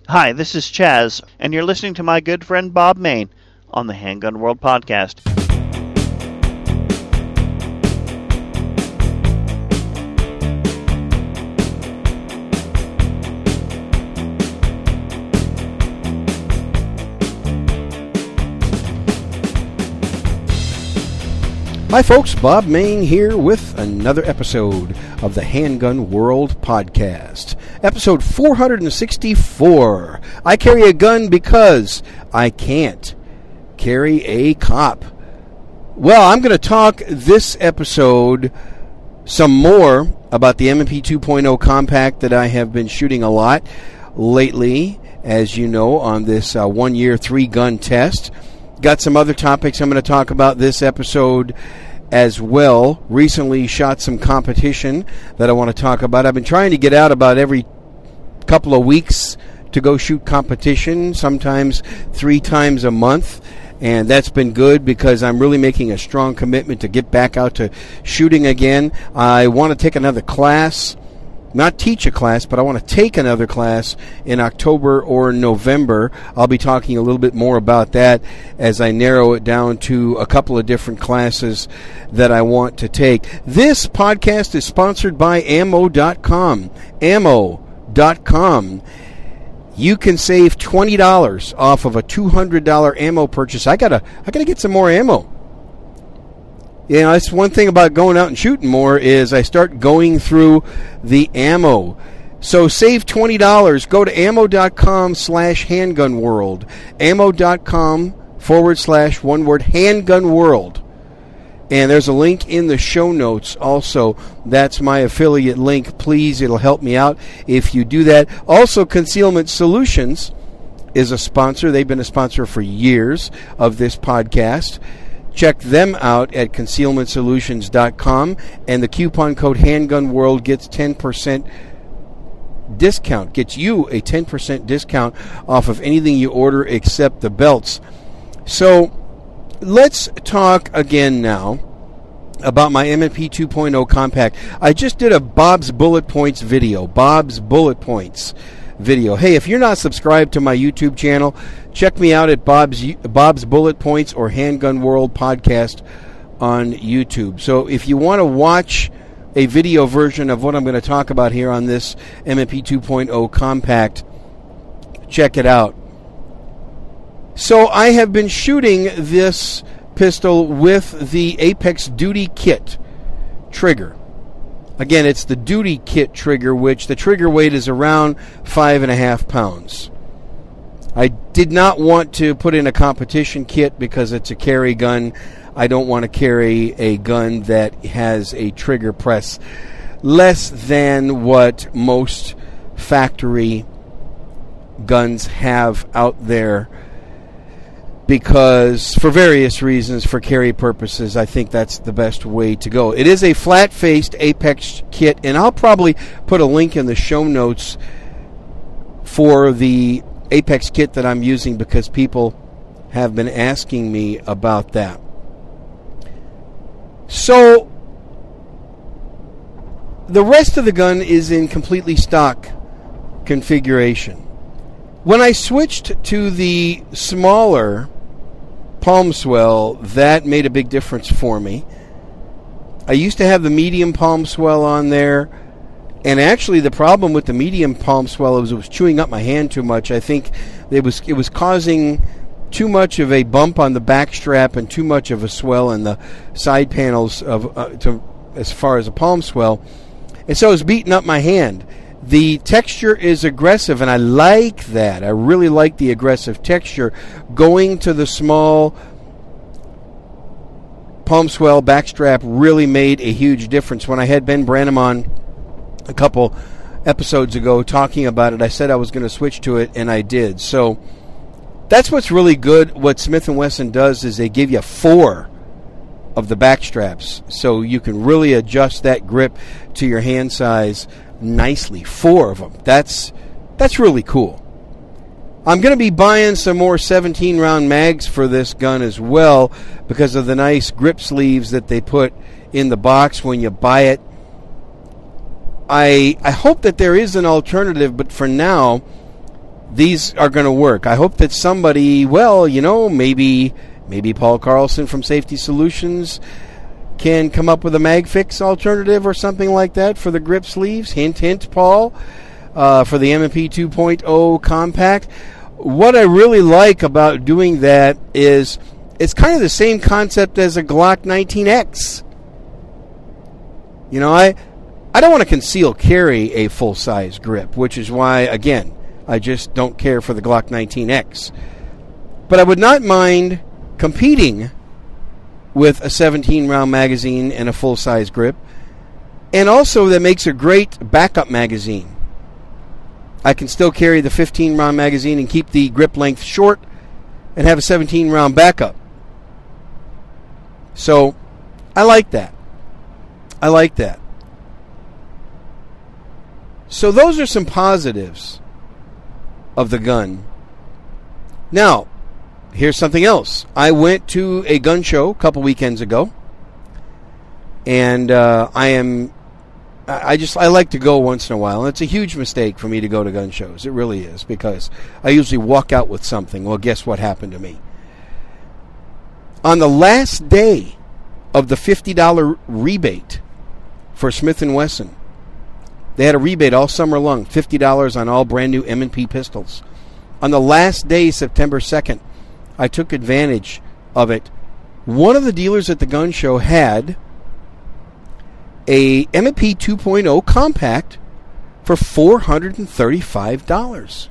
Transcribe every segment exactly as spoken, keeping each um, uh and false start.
Hi, this is Chaz, and you're listening to my good friend Bob Mayne on the Handgun World Podcast. Hi folks, Bob Mayne here with another episode of the Handgun World Podcast. Episode four sixty-four. I carry a gun because I can't carry a cop. Well, I'm going to talk this episode some more about the M and P two point oh compact that I have been shooting a lot lately, as you know, on this uh, one-year three-gun test. Got some other topics I'm going to talk about this episode as well. Recently shot some competition that I want to talk about. I've been trying to get out about every couple of weeks to go shoot competition, sometimes three times a month. And that's been good because I'm really making a strong commitment to get back out to shooting again. I want to take another class. Not teach a class, but I want to take another class in October or November. I'll be talking a little bit more about that as I narrow it down to a couple of different classes that I want to take. This podcast is sponsored by ammo dot com. ammo dot com. You can save twenty dollars off of a two hundred dollars ammo purchase. I gotta, I gotta get some more ammo. You know, that's one thing about going out and shooting more is I start going through the ammo. So save twenty dollars. Go to ammo dot com slash handgun world. ammo dot com forward slash one word handgun world. And there's a link in the show notes also. That's my affiliate link. Please, it'll help me out if you do that. Also, Concealment Solutions is a sponsor. They've been a sponsor for years of this podcast. Check them out at concealment solutions dot com, and the coupon code HandgunWorld gets ten percent discount, gets you a ten percent discount off of anything you order except the belts. So let's talk again now about my M and P two point oh compact. I just did a Bob's Bullet Points video, Bob's Bullet Points video. Hey, if you're not subscribed to my YouTube channel, check me out at Bob's Bob's Bullet Points or Handgun World Podcast on YouTube. So if you want to watch a video version of what I'm going to talk about here on this M and P two point oh compact, check it out. So I have been shooting this pistol with the Apex Duty Kit trigger. Again, it's the Duty Kit trigger, which the trigger weight is around five and a half pounds. I did not want to put in a competition kit because it's a carry gun. I don't want to carry a gun that has a trigger press less than what most factory guns have out there, because for various reasons, for carry purposes, I think that's the best way to go. It is a flat-faced Apex kit, and I'll probably put a link in the show notes for the Apex kit that I'm using because people have been asking me about that. So the rest of the gun is in completely stock configuration. When I switched to the smaller palm swell, that made a big difference for me. I used to have the medium palm swell on there, and actually the problem with the medium palm swell was it was chewing up my hand too much. I think it was it was causing too much of a bump on the back strap and too much of a swell in the side panels of uh, to, as far as a palm swell, and so it was beating up my hand. The texture is aggressive, and I like that. I really like the aggressive texture. Going to the small palm swell backstrap really made a huge difference. When I had Ben Branham on a couple episodes ago talking about it, I said I was going to switch to it, and I did. So that's what's really good. What Smith and Wesson does is they give you four of the back straps, so you can really adjust that grip to your hand size nicely. Four of them. That's that's really cool. I'm going to be buying some more seventeen round mags for this gun as well because of the nice grip sleeves that they put in the box when you buy it. I I hope that there is an alternative, but for now, these are going to work. I hope that somebody, well, you know, maybe maybe Paul Carlson from Safety Solutions can come up with a MagFix alternative or something like that for the grip sleeves. Hint, hint, Paul, uh, for the M and P two point oh Compact. What I really like about doing that is it's kind of the same concept as a Glock nineteen X. You know, I I don't want to conceal carry a full-size grip, which is why, again, I just don't care for the Glock nineteen X. But I would not mind competing with a seventeen round magazine and a full-size grip. And also that makes a great backup magazine. I can still carry the fifteen round magazine and keep the grip length short and have a seventeen round backup. So, I like that. I like that. So those are some positives of the gun. Now, here's something else. I went to a gun show a couple weekends ago, and uh, I am, I just, I like to go once in a while, and it's a huge mistake for me to go to gun shows. It really is, because I usually walk out with something. Well, guess what happened to me? On the last day of the fifty dollars rebate for Smith and Wesson, they had a rebate all summer long, fifty dollars on all brand new M and P pistols. On the last day, September second, I took advantage of it. One of the dealers at the gun show had a M and P two point oh Compact for four hundred thirty-five dollars.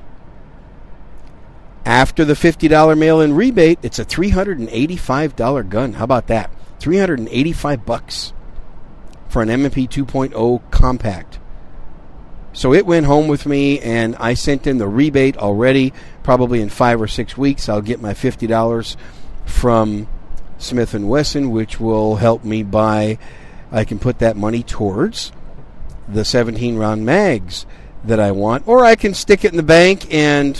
After the fifty dollars mail-in rebate, it's a three hundred eighty-five dollars gun. How about that? three hundred eighty-five bucks for an M and P two point oh Compact. So it went home with me, and I sent in the rebate already. Probably in five or six weeks, I'll get my fifty dollars from Smith and Wesson, which will help me buy. I can put that money towards the seventeen round mags that I want, or I can stick it in the bank and,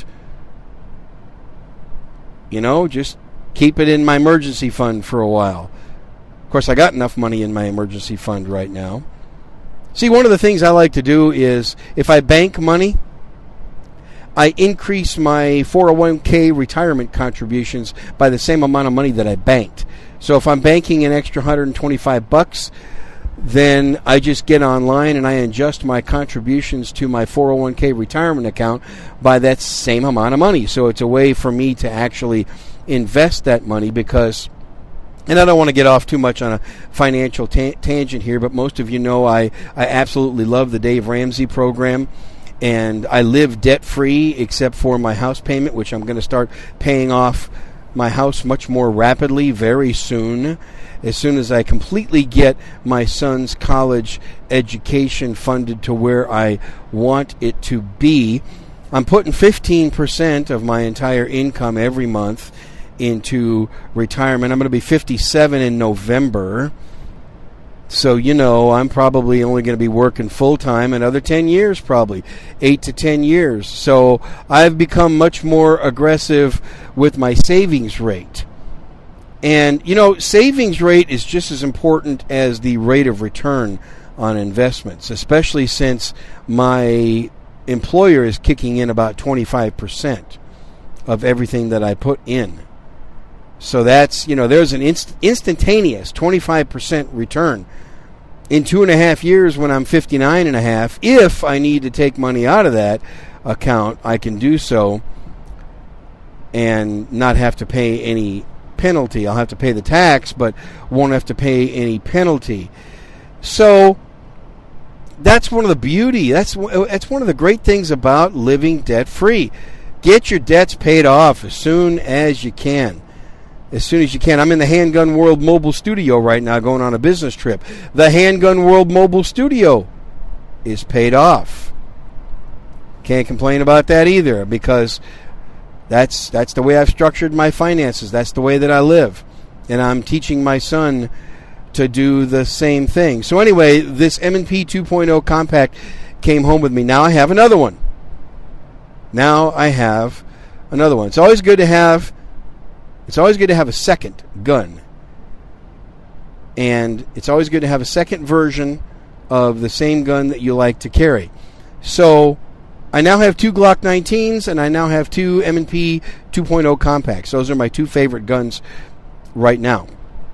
you know, just keep it in my emergency fund for a while. Of course, I got enough money in my emergency fund right now. See, one of the things I like to do is, if I bank money, I increase my four oh one k retirement contributions by the same amount of money that I banked. So if I'm banking an extra one hundred twenty-five bucks, then I just get online and I adjust my contributions to my four oh one k retirement account by that same amount of money. So it's a way for me to actually invest that money, because, and I don't want to get off too much on a financial ta- tangent here, but most of you know I, I absolutely love the Dave Ramsey program, and I live debt-free except for my house payment, which I'm going to start paying off my house much more rapidly very soon. As soon as I completely get my son's college education funded to where I want it to be, I'm putting fifteen percent of my entire income every month into retirement. I'm going to be fifty-seven in November. So, you know, I'm probably only going to be working full-time another ten years, probably. eight to ten years. So I've become much more aggressive with my savings rate. And, you know, savings rate is just as important as the rate of return on investments, especially since my employer is kicking in about twenty-five percent of everything that I put in. So that's, you know, there's an inst- instantaneous twenty-five percent return in two and a half years when I'm fifty-nine and a half. If I need to take money out of that account, I can do so and not have to pay any penalty. I'll have to pay the tax, but won't have to pay any penalty. So that's one of the beauty. That's that's one of the great things about living debt-free. Get your debts paid off as soon as you can. As soon as you can. I'm in the Handgun World Mobile Studio right now going on a business trip. The Handgun World Mobile Studio is paid off. Can't complain about that either, because that's that's the way I've structured my finances. That's the way that I live. And I'm teaching my son to do the same thing. So anyway, this M and P two point oh Compact came home with me. Now I have another one. Now I have another one. It's always good to have It's always good to have a second gun. And it's always good to have a second version of the same gun that you like to carry. So I now have two Glock nineteens, and I now have two M and P two point oh compacts. Those are my two favorite guns right now.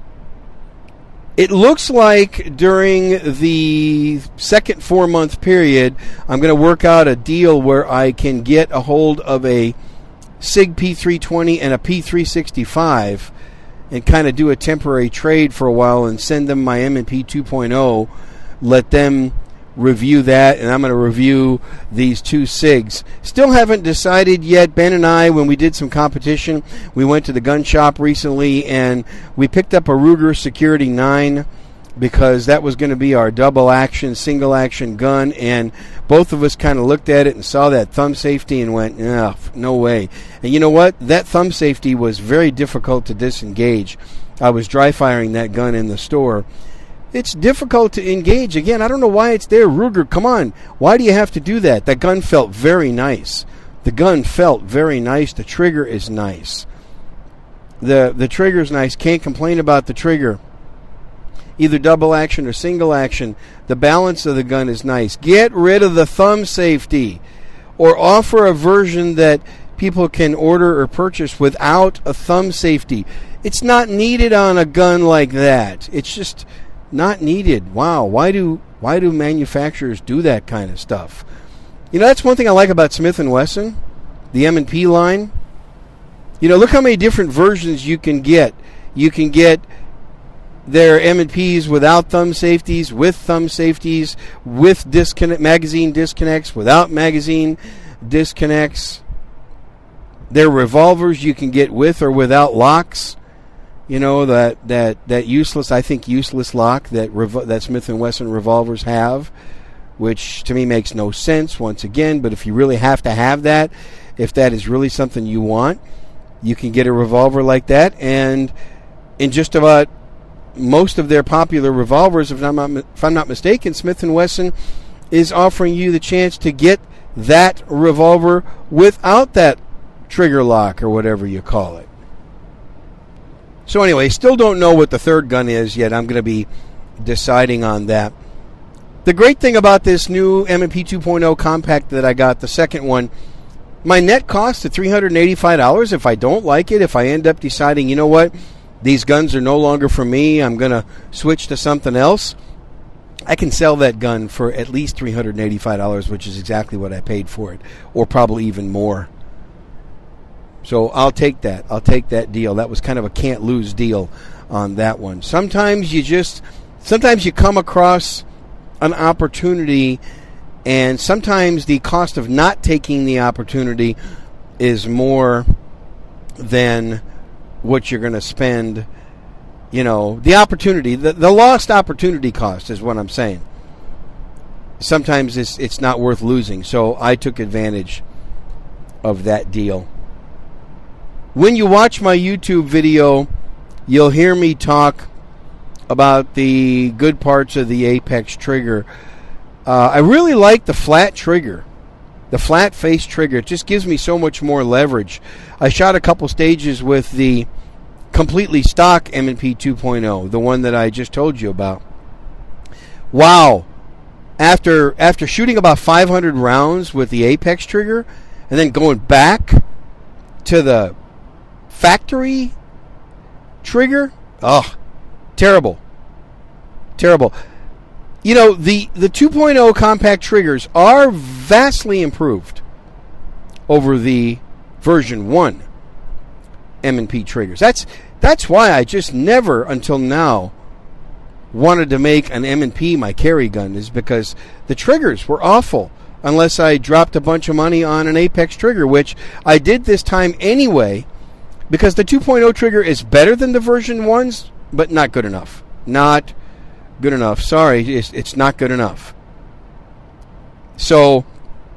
It looks like during the second four-month period, I'm going to work out a deal where I can get a hold of a SIG P three twenty and a P three sixty-five and kind of do a temporary trade for a while and send them my M and P two point oh, let them review that, and I'm going to review these two SIGs. Still haven't decided yet. Ben and I, when we did some competition, we went to the gun shop recently, and we picked up a Ruger Security nine because that was going to be our double action, single action gun, and both of us kind of looked at it and saw that thumb safety and went, no, no way. And you know what? That thumb safety was very difficult to disengage. I was dry firing that gun in the store. It's difficult to engage. Again, I don't know why it's there. Ruger, come on. Why do you have to do that? That gun felt very nice. The gun felt very nice. The trigger is nice. The the trigger's nice. Can't complain about the trigger. Either double action or single action. The balance of the gun is nice. Get rid of the thumb safety. Or offer a version that people can order or purchase without a thumb safety. It's not needed on a gun like that. It's just not needed. Wow, why do why do manufacturers do that kind of stuff? You know, that's one thing I like about Smith and Wesson, the M and P line. You know, look how many different versions you can get. You can get their M and Ps without thumb safeties, with thumb safeties, with disconnect magazine disconnects, without magazine disconnects. Their revolvers you can get with or without locks. You know, that, that, that useless, I think useless lock that revo- that Smith and Wesson revolvers have, which to me makes no sense once again, but if you really have to have that, if that is really something you want, you can get a revolver like that, and in just about most of their popular revolvers, if I'm not, if I'm not mistaken, Smith and Wesson is offering you the chance to get that revolver without that trigger lock or whatever you call it. So anyway, still don't know what the third gun is yet. I'm going to be deciding on that. The great thing about this new M and P two point oh compact that I got, the second one, my net cost is three hundred eighty-five dollars. If I don't like it, if I end up deciding, you know what, these guns are no longer for me, I'm going to switch to something else, I can sell that gun for at least three hundred eighty-five dollars, which is exactly what I paid for it, or probably even more. So I'll take that. I'll take that deal. That was kind of a can't-lose deal on that one. Sometimes you just, sometimes you come across an opportunity, and sometimes the cost of not taking the opportunity is more than what you're going to spend. You know, the opportunity, the, the lost opportunity cost is what I'm saying. Sometimes it's, it's not worth losing. So I took advantage of that deal. When you watch my YouTube video, you'll hear me talk about the good parts of the Apex trigger. Uh, I really like the flat trigger, the flat face trigger. It just gives me so much more leverage. I shot a couple stages with the completely stock M and P two point oh, the one that I just told you about. Wow. After, after shooting about five hundred rounds with the Apex trigger and then going back to the factory trigger, oh, terrible. Terrible. You know, the, the two point oh compact triggers are vastly improved over the version one M and P triggers. That's that's why I just never, until now, wanted to make an M and P my carry gun, is because the triggers were awful unless I dropped a bunch of money on an Apex trigger, which I did this time anyway, because the two point oh trigger is better than the version ones, but not good enough. Not good enough. Sorry, it's, it's not good enough. So,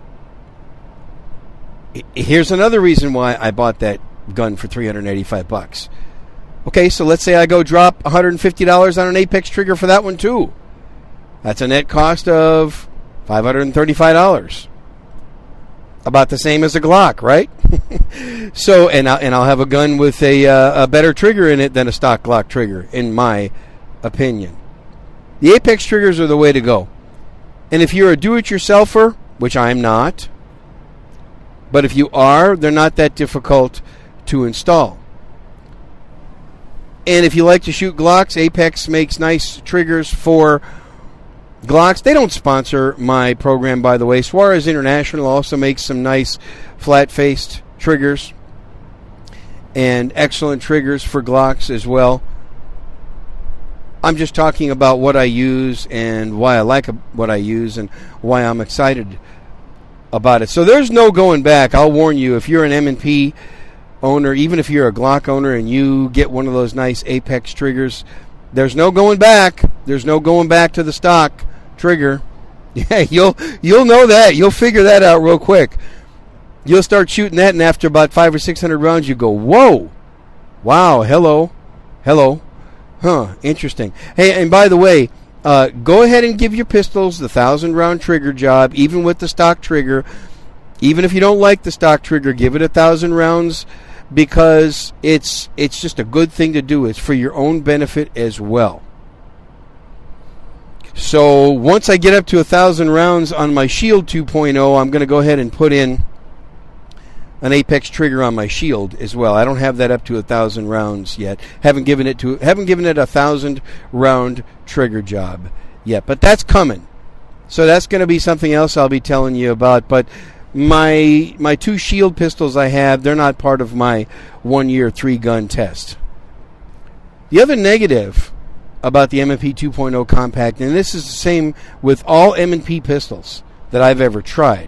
here's another reason why I bought that gun for three hundred eighty-five bucks. Okay, so let's say I go drop one hundred fifty dollars on an Apex trigger for that one too. That's a net cost of five hundred thirty-five dollars. About the same as a Glock, right? So, and I'll, and I'll have a gun with a, uh, a better trigger in it than a stock Glock trigger, in my opinion. The Apex triggers are the way to go. And if you're a do-it-yourselfer, which I'm not, But if you are, they're not that difficult to install. And if you like to shoot Glocks, Apex makes nice triggers for Glocks. They don't sponsor my program, by the way. Suarez International also makes some nice flat-faced triggers and excellent triggers for Glocks as well. I'm just talking about what I use and why I like what I use and why I'm excited about it. So there's no going back. I'll warn you, if you're an M and P owner, even if you're a Glock owner and you get one of those nice Apex triggers, there's no going back. There's no going back to the stock trigger. Yeah, you'll you'll know that. You'll figure that out real quick. You'll start shooting that, and after about five or six hundred rounds, you go, whoa, wow, hello, hello. Huh, interesting. Hey, and by the way, uh, go ahead and give your pistols the thousand-round trigger job, even with the stock trigger. Even if you don't like the stock trigger, give it a thousand rounds, because it's it's just a good thing to do. It's for your own benefit as well. So once I get up to a thousand rounds on my Shield two point oh, I'm going to go ahead and put in an Apex trigger on my Shield as well. I don't have that up to a thousand rounds yet. Haven't given it to haven't given it a thousand round trigger job yet, but that's coming. So that's going to be something else I'll be telling you about. But my my two Shield pistols I have, they're not part of my one year three gun test. The other negative about the M and P two point oh compact, and this is the same with all M and P pistols that I've ever tried.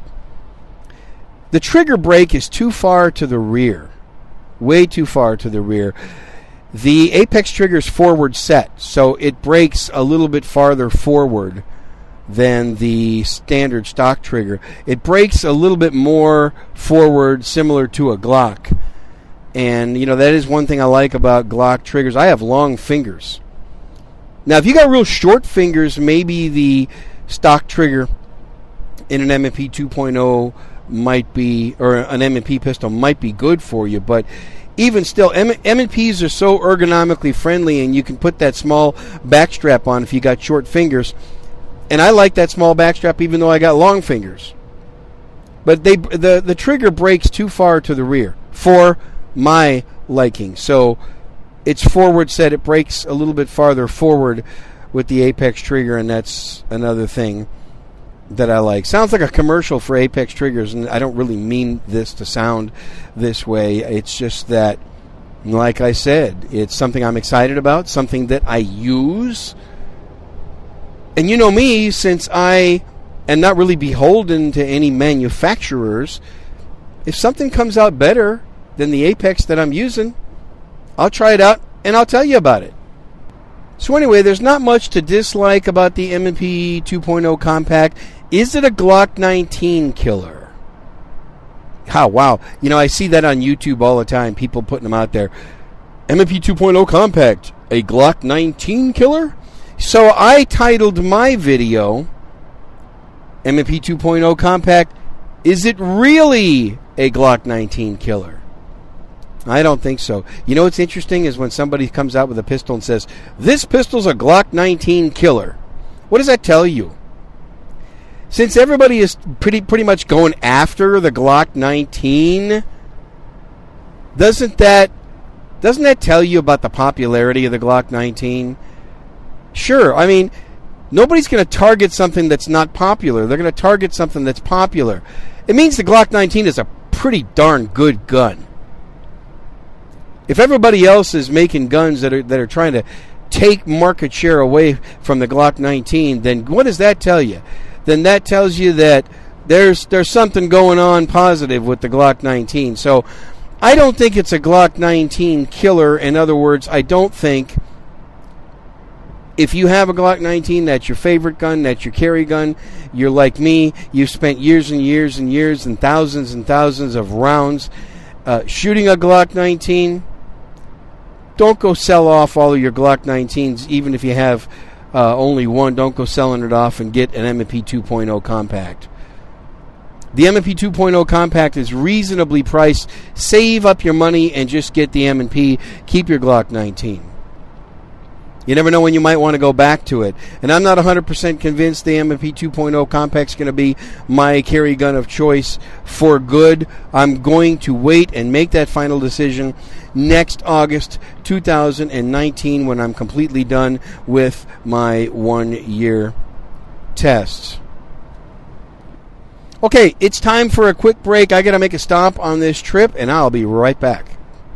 The trigger brake is too far to the rear. Way too far to the rear. The Apex trigger is forward set, so it brakes a little bit farther forward than the standard stock trigger. It brakes a little bit more forward, similar to a Glock. And, you know, that is one thing I like about Glock triggers. I have long fingers. Now, if you got real short fingers, maybe the stock trigger in an M and P two point oh might be, or an M and P pistol might be good for you, but even still, M and Ps are so ergonomically friendly, and you can put that small backstrap on if you got short fingers. And I like that small backstrap even though I got long fingers. But they the, the trigger breaks too far to the rear for my liking. So it's forward set. It breaks a little bit farther forward with the Apex trigger, and that's another thing that I like. Sounds like a commercial for Apex triggers, and I don't really mean this to sound this way. It's just that, like I said, it's something I'm excited about, something that I use. And you know me, since I am not really beholden to any manufacturers, if something comes out better than the Apex that I'm using, I'll try it out and I'll tell you about it. So anyway, there's not much to dislike about the M and P two point oh compact. Is it a Glock nineteen killer? Oh, wow. You know, I see that on YouTube all the time, people putting them out there. M and P two point oh compact, a Glock nineteen killer? So I titled my video, M and P two point oh compact, is it really a Glock nineteen killer? I don't think so. You know what's interesting is when somebody comes out with a pistol and says, this pistol's a Glock nineteen killer. What does that tell you? Since everybody is pretty pretty much going after the Glock nineteen, doesn't that doesn't that tell you about the popularity of the Glock nineteen? Sure, I mean, nobody's going to target something that's not popular. They're going to target something that's popular. It means the Glock nineteen is a pretty darn good gun. If everybody else is making guns that are that are trying to take market share away from the Glock nineteen, then what does that tell you? Then that tells you that there's there's something going on positive with the Glock nineteen. So I don't think it's a Glock nineteen killer. In other words, I don't think if you have a Glock nineteen, that's your favorite gun, that's your carry gun, you're like me, you've spent years and years and years and thousands and thousands of rounds uh, shooting a Glock nineteen, don't go sell off all of your Glock nineteens, even if you have uh, only one. Don't go selling it off and get an M and P two point oh compact. The M and P two point oh compact is reasonably priced. Save up your money and just get the M and P. Keep your Glock nineteen. You never know when you might want to go back to it. And I'm not one hundred percent convinced the M and P two point oh Compact's going to be my carry gun of choice for good. I'm going to wait and make that final decision next August two thousand nineteen when I'm completely done with my one-year tests. Okay, it's time for a quick break. I got to make a stop on this trip, and I'll be right back.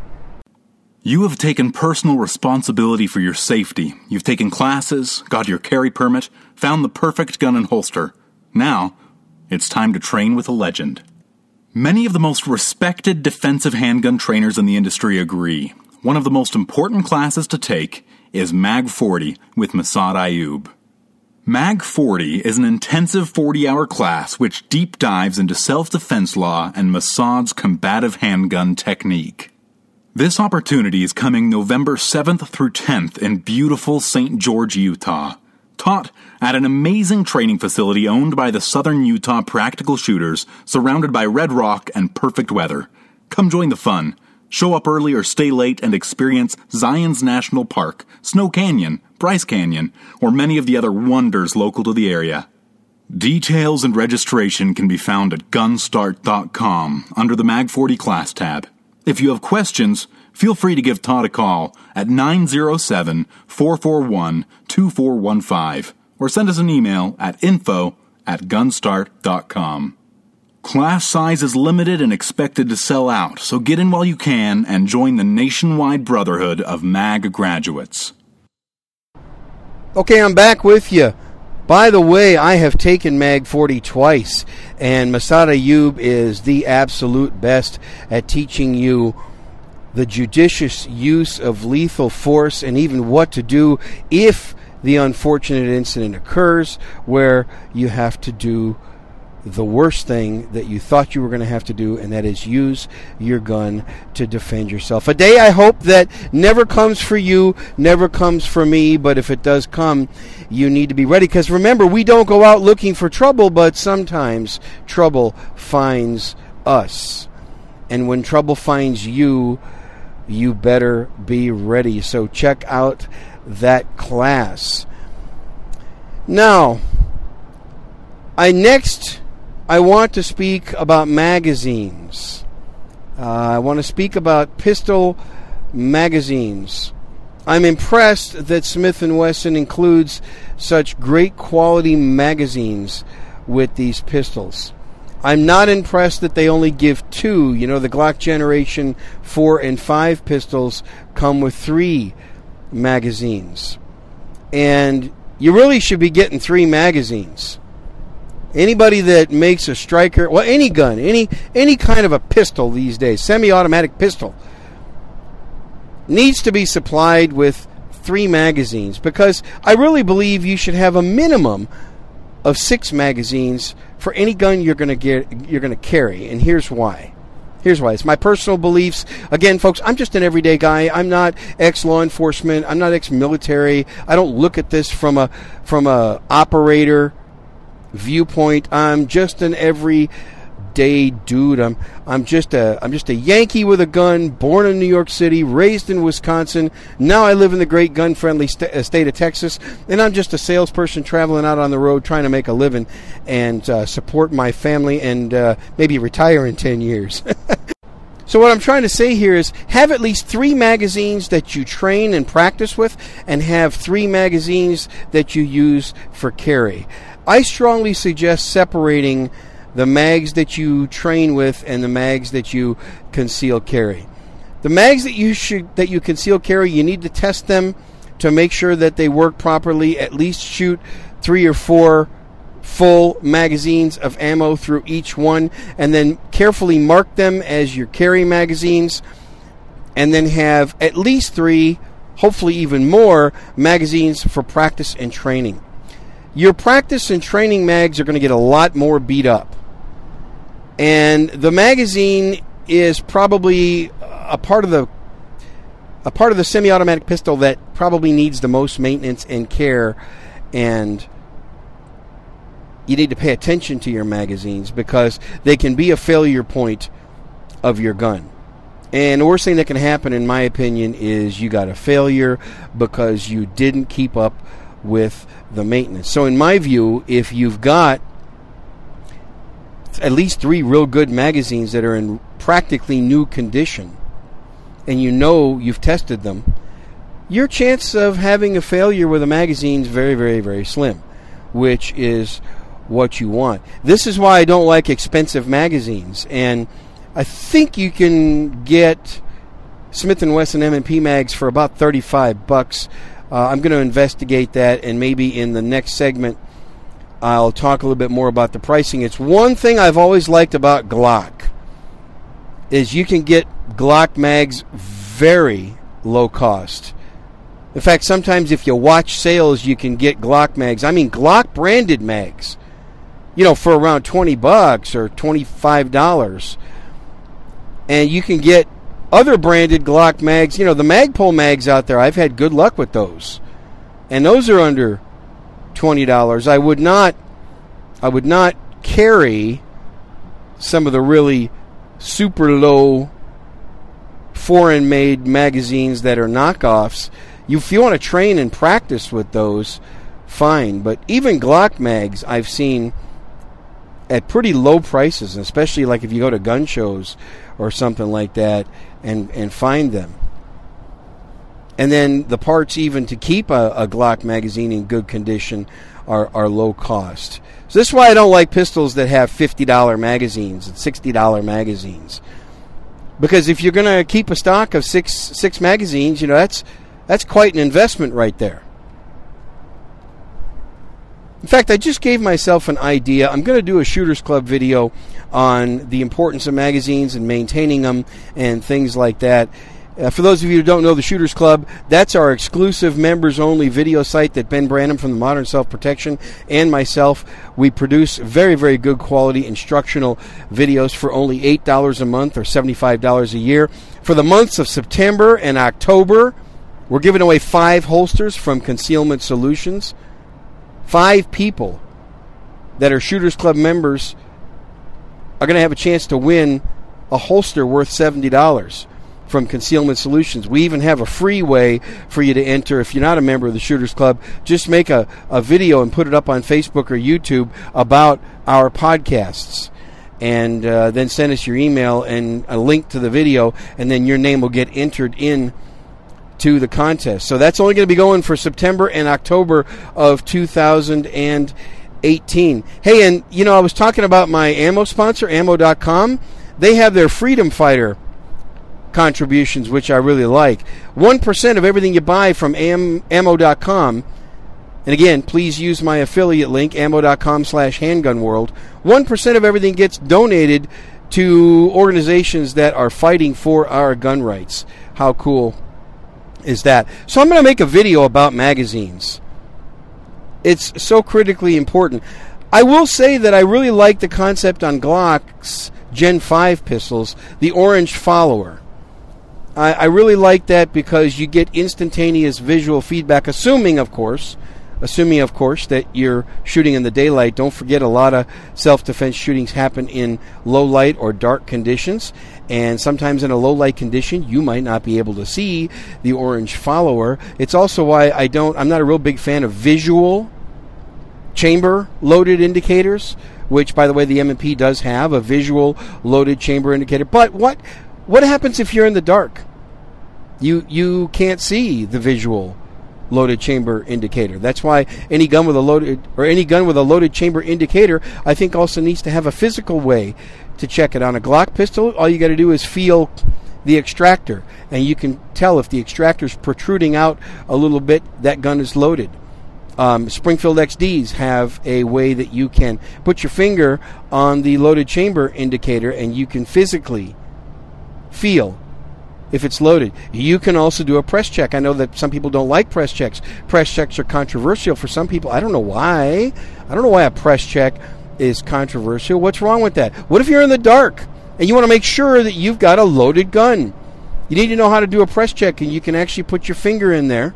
You have taken personal responsibility for your safety. You've taken classes, got your carry permit, found the perfect gun and holster. Now, it's time to train with a legend. Many of the most respected defensive handgun trainers in the industry agree. One of the most important classes to take is Mag forty with Massad Ayoob. Mag forty is an intensive forty-hour class which deep dives into self-defense law and Massad's combative handgun technique. This opportunity is coming November seventh through tenth in beautiful Saint George, Utah. Taught at an amazing training facility owned by the Southern Utah Practical Shooters, surrounded by red rock and perfect weather. Come join the fun. Show up early or stay late and experience Zion's National Park, Snow Canyon, Bryce Canyon, or many of the other wonders local to the area. Details and registration can be found at gun start dot com under the Mag forty class tab. If you have questions, feel free to give Todd a call at nine oh seven, four four one, two four one five or send us an email at info at gun start dot com. Class size is limited and expected to sell out, so get in while you can and join the nationwide brotherhood of MAG graduates. Okay, I'm back with you. By the way, I have taken Mag forty twice, and Massad Ayoob is the absolute best at teaching you the judicious use of lethal force and even what to do if the unfortunate incident occurs where you have to do the worst thing that you thought you were going to have to do, and that is use your gun to defend yourself. A day I hope that never comes for you, never comes for me, but if it does come, you need to be ready. Because remember, we don't go out looking for trouble, but sometimes trouble finds us. And when trouble finds you, you better be ready. So check out that class. Now, I next... I want to speak about magazines. Uh, I want to speak about pistol magazines. I'm impressed that Smith and Wesson includes such great quality magazines with these pistols. I'm not impressed that they only give two. You know, the Glock Generation four and five pistols come with three magazines. And you really should be getting three magazines. Anybody that makes a striker, well, any gun, any any kind of a pistol these days, semi-automatic pistol, needs to be supplied with three magazines, because I really believe you should have a minimum of six magazines for any gun you're going to get, you're going to carry. And here's why. Here's why. It's my personal beliefs. Again, folks, I'm just an everyday guy. I'm not ex-law enforcement. I'm not ex-military. I don't look at this from a from a operator viewpoint. I'm just an everyday dude. I'm I'm just a I'm just a Yankee with a gun, born in New York City, raised in Wisconsin. Now I live in the great gun-friendly st- state of Texas, and I'm just a salesperson traveling out on the road trying to make a living and uh, support my family and uh, maybe retire in ten years. So what I'm trying to say here is have at least three magazines that you train and practice with, and have three magazines that you use for carry. I strongly suggest separating the mags that you train with and the mags that you conceal carry. The mags that you should that you conceal carry, you need to test them to make sure that they work properly. At least shoot three or four full magazines of ammo through each one, and then carefully mark them as your carry magazines, and then have at least three, hopefully even more, magazines for practice and training. Your practice and training mags are going to get a lot more beat up. And the magazine is probably a part of the a part of the semi-automatic pistol that probably needs the most maintenance and care, and you need to pay attention to your magazines because they can be a failure point of your gun. And the worst thing that can happen, in my opinion, is you got a failure because you didn't keep up with the maintenance. So in my view, if you've got at least three real good magazines that are in practically new condition, and you know you've tested them, your chance of having a failure with a magazine is very, very, very slim, which is what you want. This is why I don't like expensive magazines, and I think you can get Smith and Wesson M and P mags for about thirty-five bucks. Uh, I'm going to investigate that, and maybe in the next segment I'll talk a little bit more about the pricing. It's one thing I've always liked about Glock is you can get Glock mags very low cost. In fact, sometimes if you watch sales, you can get Glock mags. I mean, Glock branded mags, you know, for around twenty bucks or twenty-five dollars. And you can get other branded Glock mags. You know, the Magpul mags out there, I've had good luck with those. And those are under twenty dollars. I would not I would not carry some of the really super low foreign made magazines that are knockoffs. You, if you want to train and practice with those, fine. But even Glock mags I've seen at pretty low prices, especially like if you go to gun shows or something like that and, and find them. And then the parts even to keep a, a Glock magazine in good condition are, are low cost. So this is why I don't like pistols that have fifty dollars magazines and sixty dollars magazines. Because if you're going to keep a stock of six six magazines, you know, that's that's quite an investment right there. In fact, I just gave myself an idea. I'm going to do a Shooters Club video on the importance of magazines and maintaining them and things like that. Uh, for those of you who don't know the Shooters Club, that's our exclusive members-only video site that Ben Branham from the Modern Self-Protection and myself, we produce very, very good quality instructional videos for only eight dollars a month or seventy-five dollars a year. For the months of September and October, we're giving away five holsters from Concealment Solutions. Five people that are Shooters Club members are going to have a chance to win a holster worth seventy dollars from Concealment Solutions. We even have a free way for you to enter. If you're not a member of the Shooters Club, just make a, a video and put it up on Facebook or YouTube about our podcasts. And uh, then send us your email and a link to the video, and then your name will get entered in to the contest. So that's only going to be going for September and October of two thousand eighteen. Hey, and you know, I was talking about my ammo sponsor, ammo dot com. They have their Freedom Fighter contributions, which I really like. one percent of everything you buy from am, ammo dot com, and again, please use my affiliate link, ammo dot com slash handgun world. one percent of everything gets donated to organizations that are fighting for our gun rights. How cool is that? So I'm going to make a video about magazines. It's so critically important. I will say that I really like the concept on Glock's Gen five pistols, the orange follower. I, I really like that because you get instantaneous visual feedback, assuming, of course, assuming, of course, that you're shooting in the daylight. Don't forget, a lot of self-defense shootings happen in low light or dark conditions, and sometimes in a low light condition, you might not be able to see the orange follower. It's also why I don't, I'm not a real big fan of visual chamber loaded indicators, which, by the way, the M and P does have a visual loaded chamber indicator. But what what happens if you're in the dark? You you can't see the visual loaded chamber indicator. That's why any gun with a loaded or any gun with a loaded chamber indicator, I think, also needs to have a physical way to check it. On a Glock pistol, all you got to do is feel the extractor, and you can tell if the extractor's protruding out a little bit, that gun is loaded. Um, Springfield X Ds have a way that you can put your finger on the loaded chamber indicator and you can physically feel if it's loaded. You can also do a press check. I know that some people don't like press checks. Press checks are controversial for some people. I don't know why. I don't know why a press check is controversial. What's wrong with that? What if you're in the dark and you want to make sure that you've got a loaded gun? You need to know how to do a press check, and you can actually put your finger in there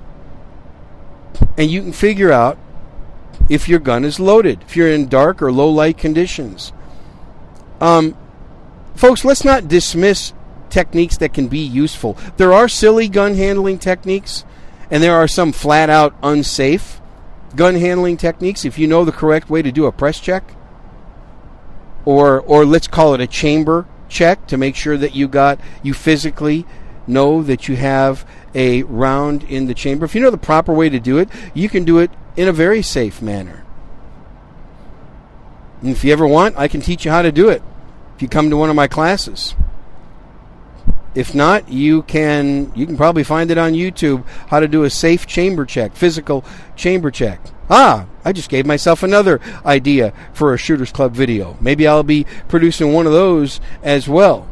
and you can figure out if your gun is loaded, if you're in dark or low light conditions. Um, folks, let's not dismiss techniques that can be useful. There are silly gun handling techniques, and there are some flat-out unsafe gun handling techniques if you know the correct way to do a press check. Or or let's call it a chamber check to make sure that you got you physically know that you have a round in the chamber. If you know the proper way to do it, you can do it in a very safe manner. And if you ever want, I can teach you how to do it if you come to one of my classes. If not, you can you can probably find it on YouTube, how to do a safe chamber check, physical chamber check. Ah, I just gave myself another idea for a Shooters Club video. Maybe I'll be producing one of those as well.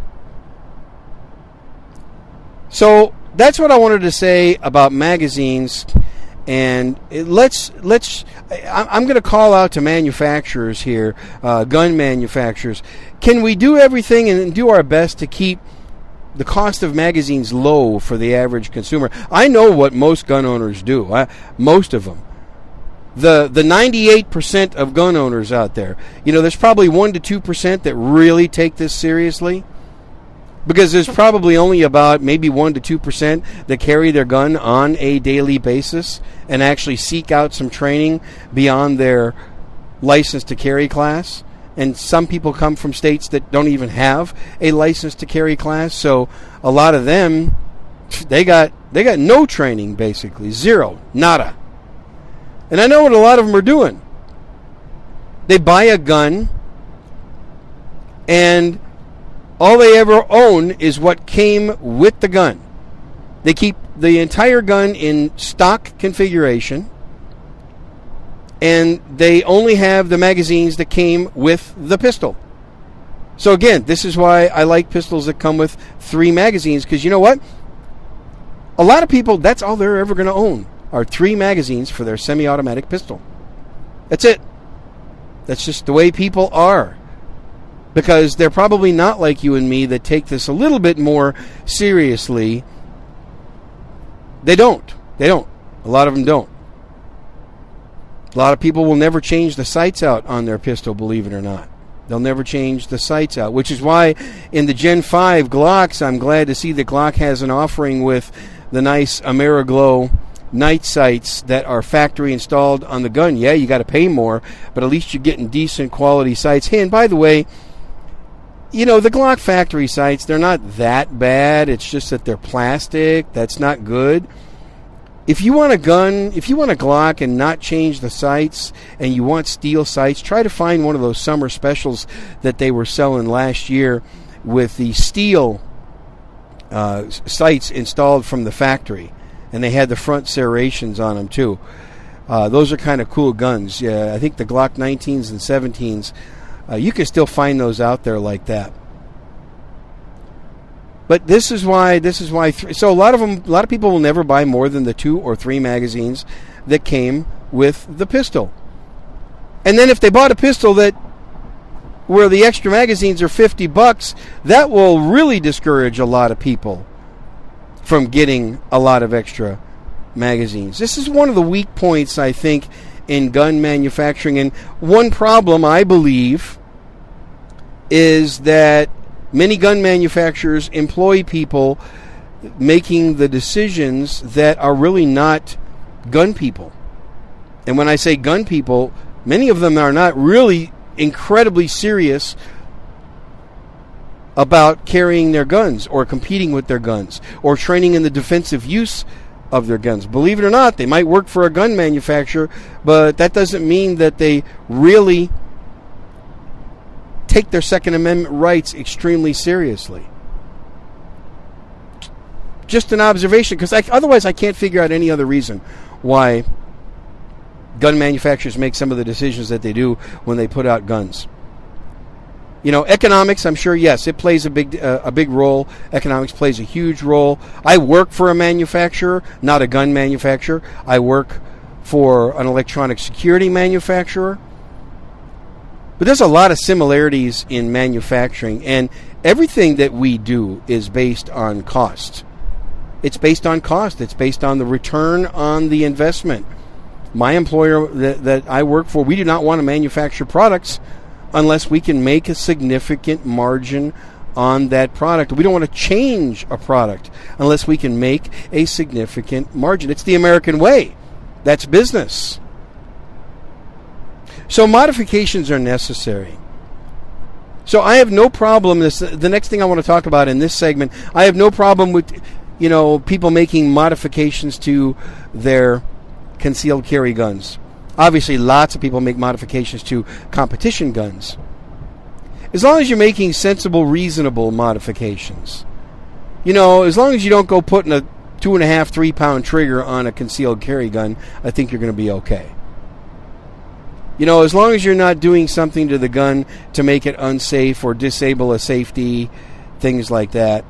So that's what I wanted to say about magazines. And it, let's let's. I, I'm going to call out to manufacturers here, uh, gun manufacturers. Can we do everything and do our best to keep the cost of magazines low for the average consumer? I know what most gun owners do. I, most of them. The the ninety-eight percent of gun owners out there, you know, there's probably one to two percent that really take this seriously, because there's probably only about maybe one to two percent that carry their gun on a daily basis and actually seek out some training beyond their license to carry class. And some people come from states that don't even have a license to carry class, so a lot of them, they got they got no training, basically zero, nada. And I know what a lot of them are doing. They buy a gun, and all they ever own is what came with the gun. They keep the entire gun in stock configuration, and they only have the magazines that came with the pistol. So again, this is why I like pistols that come with three magazines, because you know what? A lot of people, that's all they're ever going to own, are three magazines for their semi-automatic pistol. That's it. That's just the way people are. Because they're probably not like you and me that take this a little bit more seriously. They don't. They don't. A lot of them don't. A lot of people will never change the sights out on their pistol, believe it or not. They'll never change the sights out, which is why in the Gen five Glocks, I'm glad to see that Glock has an offering with the nice Ameriglow night sights that are factory installed on the gun. Yeah, you got to pay more, but at least you're getting decent quality sights. Hey, and by the way, you know, the Glock factory sights, they're not that bad. It's just that they're plastic. That's not good. If you want a gun, if you want a Glock and not change the sights, and you want steel sights, try to find one of those summer specials that they were selling last year with the steel uh, sights installed from the factory. And they had the front serrations on them, too. Uh, those are kind of cool guns. Yeah, I think the Glock nineteens and seventeens, uh, you can still find those out there like that. But this is why, this is why, th- so a lot of them, a lot of people will never buy more than the two or three magazines that came with the pistol. And then if they bought a pistol that, where the extra magazines are fifty bucks, that will really discourage a lot of people from getting a lot of extra magazines. This is one of the weak points, I think, in gun manufacturing. And one problem, I believe, is that many gun manufacturers employ people making the decisions that are really not gun people. And when I say gun people, many of them are not really incredibly serious about carrying their guns or competing with their guns or training in the defensive use of their guns. Believe it or not, they might work for a gun manufacturer, but that doesn't mean that they really take their Second Amendment rights extremely seriously. Just an observation, because otherwise I can't figure out any other reason why gun manufacturers make some of the decisions that they do when they put out guns. You know, economics, I'm sure, yes, it plays a big uh, a big role. Economics plays a huge role. I work for a manufacturer, not a gun manufacturer. I work for an electronic security manufacturer. But there's a lot of similarities in manufacturing, and everything that we do is based on cost. It's based on cost. It's based on the return on the investment. My employer that, that I work for, we do not want to manufacture products unless we can make a significant margin on that product. We don't want to change a product unless we can make a significant margin. It's the American way. That's business. So modifications are necessary. So I have no problem, this, the next thing I want to talk about in this segment, I have no problem with, you know, people making modifications to their concealed carry guns. Obviously, lots of people make modifications to competition guns. As long as you're making sensible, reasonable modifications. You know, as long as you don't go putting a two and a half, three pound trigger on a concealed carry gun, I think you're going to be okay. You know, as long as you're not doing something to the gun to make it unsafe or disable a safety, things like that.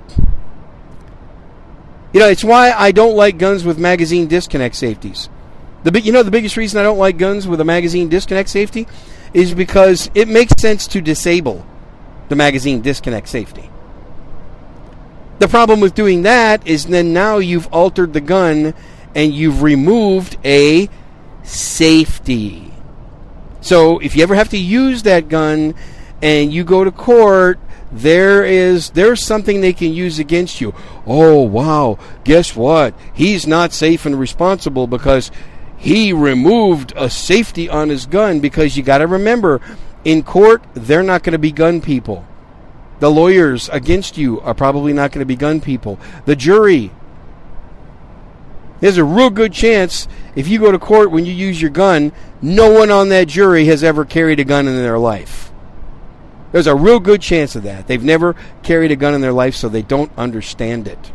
You know, it's why I don't like guns with magazine disconnect safeties. The big, you know, the biggest reason I don't like guns with a magazine disconnect safety is because it makes sense to disable the magazine disconnect safety. The problem with doing that is then now you've altered the gun and you've removed a safety. So if you ever have to use that gun and you go to court, there is there's something they can use against you. Oh, wow, guess what? He's not safe and responsible because he removed a safety on his gun. Because you got to remember, in court, they're not going to be gun people. The lawyers against you are probably not going to be gun people. The jury. There's a real good chance if you go to court when you use your gun, no one on that jury has ever carried a gun in their life. There's a real good chance of that. They've never carried a gun in their life, so they don't understand it.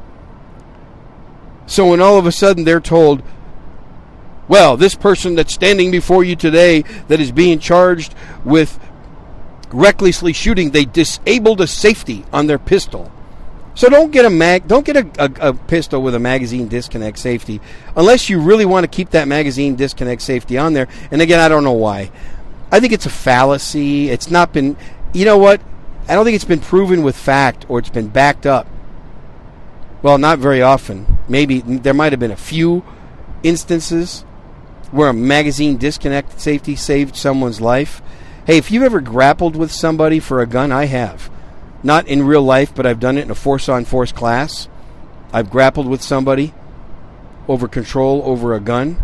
So when all of a sudden they're told, well, this person that's standing before you today that is being charged with recklessly shooting, they disabled a safety on their pistol. So don't get a mag, don't get a, a, a pistol with a magazine disconnect safety unless you really want to keep that magazine disconnect safety on there. And again, I don't know why. I think it's a fallacy. It's not been, you know what? I don't think it's been proven with fact or it's been backed up. Well, not very often. Maybe there might have been a few instances where a magazine disconnect safety saved someone's life. Hey, if you've ever grappled with somebody for a gun, I have. Not in real life, but I've done it in a force-on-force class. I've grappled with somebody over control over a gun.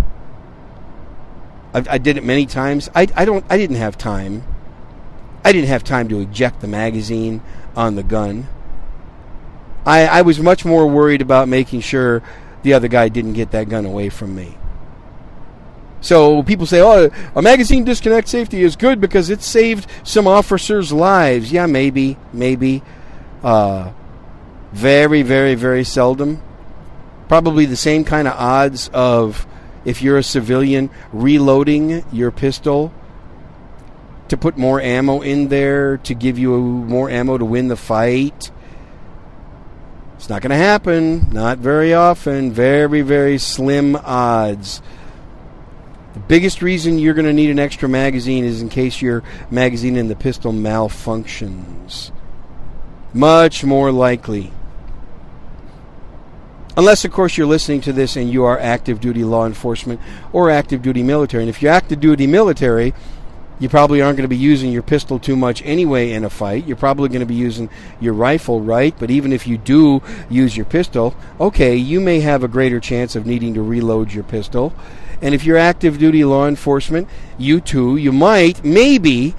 I've, I did it many times. I, I don't. I didn't have time. I didn't have time to eject the magazine on the gun. I, I was much more worried about making sure the other guy didn't get that gun away from me. So people say, oh, a magazine disconnect safety is good because it saved some officers' lives. Yeah, maybe, maybe. Uh, very, very, very seldom. Probably the same kind of odds of if you're a civilian reloading your pistol to put more ammo in there, to give you more ammo to win the fight. It's not going to happen. Not very often. Very, very slim odds. The biggest reason you're going to need an extra magazine is in case your magazine in the pistol malfunctions. Much more likely. Unless, of course, you're listening to this and you are active duty law enforcement or active duty military. And if you're active duty military, you probably aren't going to be using your pistol too much anyway in a fight. You're probably going to be using your rifle, right? But even if you do use your pistol, okay, you may have a greater chance of needing to reload your pistol. And if you're active duty law enforcement, you too, you might, maybe,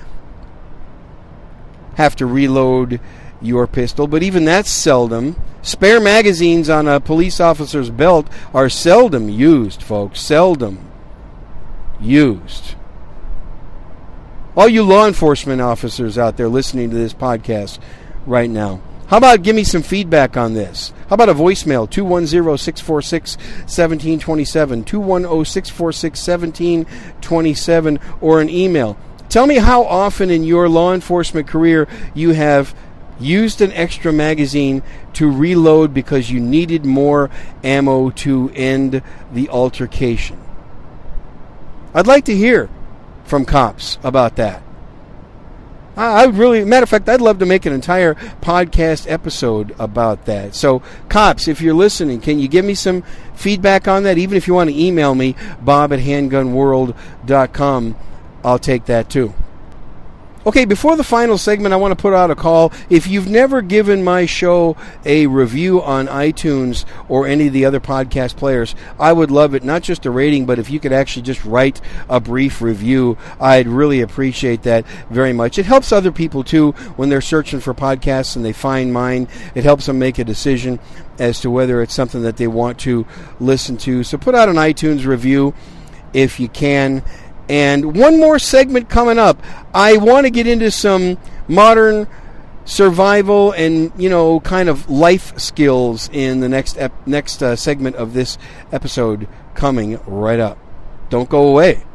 have to reload your pistol. But even that's seldom. Spare magazines on a police officer's belt are seldom used, folks. Seldom used. All you law enforcement officers out there listening to this podcast right now, how about give me some feedback on this? How about a voicemail, two one zero, six four six, one seven two seven, two one zero, six four six, one seven two seven, or an email. Tell me how often in your law enforcement career you have used an extra magazine to reload because you needed more ammo to end the altercation. I'd like to hear from cops about that. I would really, matter of fact, I'd love to make an entire podcast episode about that. So, cops, if you're listening, can you give me some feedback on that? Even if you want to email me, bob at handgun world dot com, I'll take that too. Okay, before the final segment, I want to put out a call. If you've never given my show a review on iTunes or any of the other podcast players, I would love it. Not just a rating, but if you could actually just write a brief review, I'd really appreciate that very much. It helps other people, too, when they're searching for podcasts and they find mine. It helps them make a decision as to whether it's something that they want to listen to. So put out an iTunes review if you can. And one more segment coming up. I want to get into some modern survival and, you know, kind of life skills in the next ep- next uh, segment of this episode coming right up. Don't go away.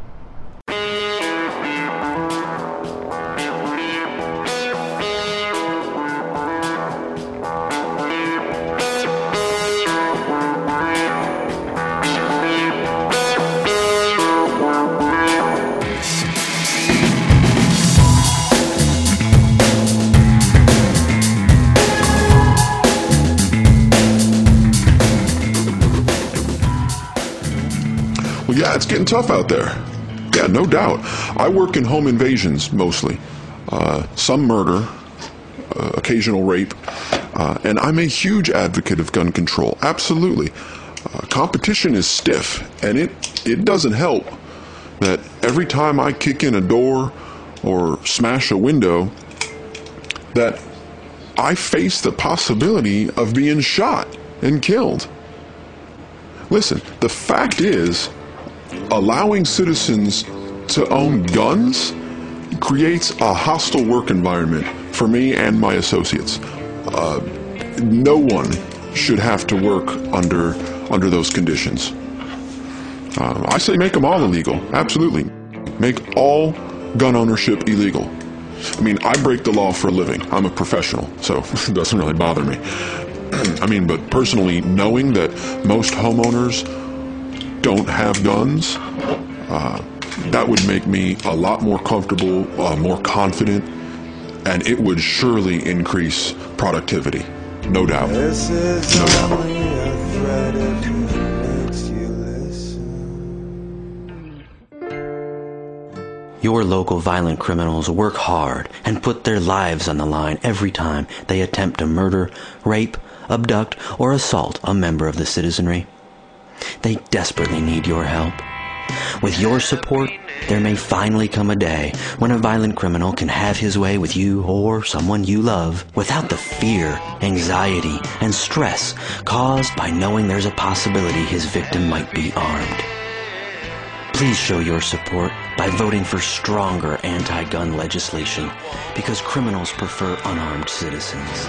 Yeah, it's getting tough out there. Yeah, no doubt. I work in home invasions, mostly. Uh, some murder, uh, occasional rape, uh, and I'm a huge advocate of gun control. Absolutely. Uh, competition is stiff, and it, it doesn't help that every time I kick in a door or smash a window, that I face the possibility of being shot and killed. Listen, the fact is, allowing citizens to own guns creates a hostile work environment for me and my associates. Uh, no one should have to work under under those conditions. Uh, I say make them all illegal. Absolutely. Make all gun ownership illegal. I mean, I break the law for a living. I'm a professional, so it doesn't really bother me. I mean, but personally, knowing that most homeowners don't have guns, uh, that would make me a lot more comfortable, uh, more confident, and it would surely increase productivity. No doubt. This is no doubt. Only a threat if it makes you listen. Your local violent criminals work hard and put their lives on the line every time they attempt to murder, rape, abduct, or assault a member of the citizenry. They desperately need your help. With your support, there may finally come a day when a violent criminal can have his way with you or someone you love without the fear, anxiety, and stress caused by knowing there's a possibility his victim might be armed. Please show your support by voting for stronger anti-gun legislation, because criminals prefer unarmed citizens.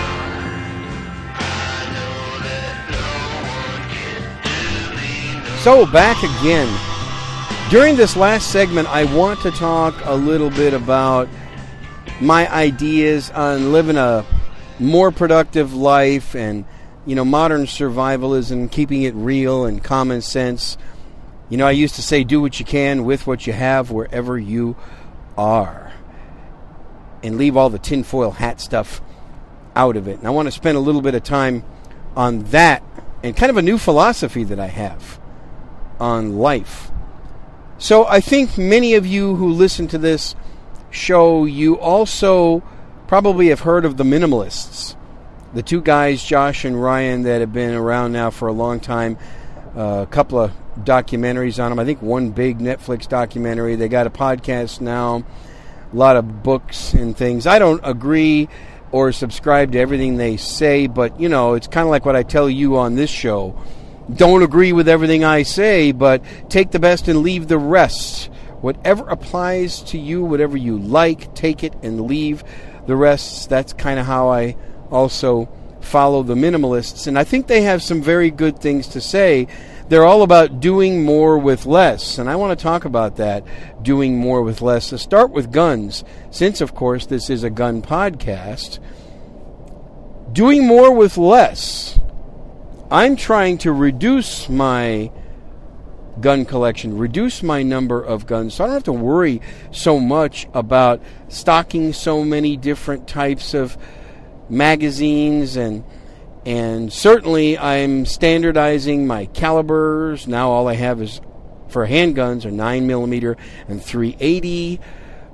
So, back again. During this last segment, I want to talk a little bit about my ideas on living a more productive life and, you know, modern survivalism, keeping it real and common sense. You know, I used to say, do what you can with what you have wherever you are. And leave all the tinfoil hat stuff out of it. And I want to spend a little bit of time on that and kind of a new philosophy that I have on life. So I think many of you who listen to this show, you also probably have heard of the minimalists. The two guys, Josh and Ryan, that have been around now for a long time. Uh, a couple of documentaries on them. I think one big Netflix documentary. They got a podcast now. A lot of books and things. I don't agree or subscribe to everything they say, but, you know, it's kind of like what I tell you on this show. Don't agree with everything I say, but take the best and leave the rest. Whatever applies to you, whatever you like, take it and leave the rest. That's kind of how I also follow the minimalists. And I think they have some very good things to say. They're all about doing more with less. And I want to talk about that, doing more with less. To start with guns, since, of course, this is a gun podcast. Doing more with less. I'm trying to reduce my gun collection, reduce my number of guns, so I don't have to worry so much about stocking so many different types of magazines, and and certainly I'm standardizing my calibers. Now all I have is for handguns are nine millimeter and three eighty.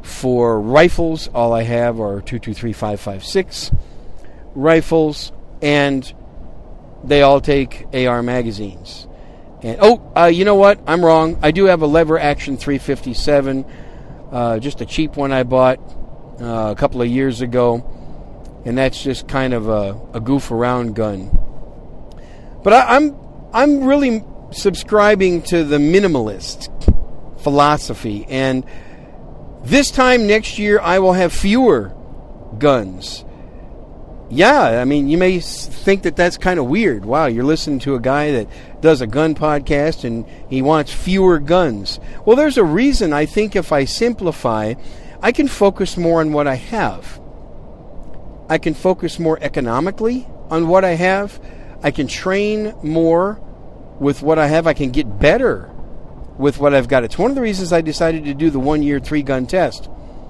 For rifles, all I have are two twenty-three five fifty-six rifles, and they all take A R magazines. And oh, uh, you know what? I'm wrong. I do have a lever action three fifty-seven, uh, just a cheap one I bought uh, a couple of years ago, and that's just kind of a, a goof around gun. But I, I'm I'm really subscribing to the minimalist philosophy, and this time next year I will have fewer guns. Yeah, I mean, you may think that that's kind of weird. Wow, you're listening to a guy that does a gun podcast and he wants fewer guns. Well, there's a reason. I think if I simplify, I can focus more on what I have. I can focus more economically on what I have. I can train more with what I have. I can get better with what I've got. It's one of the reasons I decided to do the one-year three-gun test.